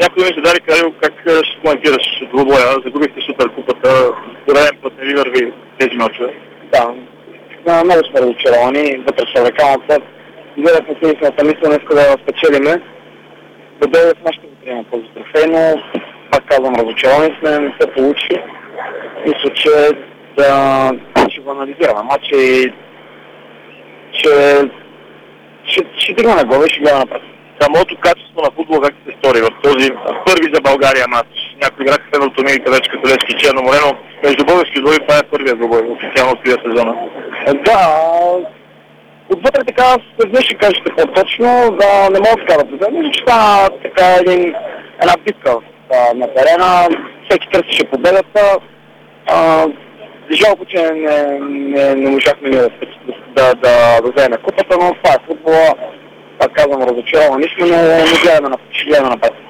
някой ми се даде Кирил, как ще коментираш двубоя? Загубихте Суперкупата, пореден път не ви върви тези мачове. Да, много сме разочаровани вътре в Авриканата. Гледахме тенисната мисля, днес да спечелиме. Да дойде в нашата витрина този трофей, но пак казвам, разочаровани сме, не се получи. Мисля, че ще го анализираме матча и ще тръгваме горе и ще гледаме напред. Самото качество на футбол как се стори в този първи за България матч? Някои играха в едно турнирите вече като Левски и Черно море, но между български двобой това е първият двобой официално от този сезона. Да, отвътре така се ще кажете по-точно, не мога така да поземя, но че стана така една битка на терена, всеки търсеше победата. Жалко, че не можахме да вземем купата, но това е футбола. Пак казвам, разочаровани сме, но не гледаме напред.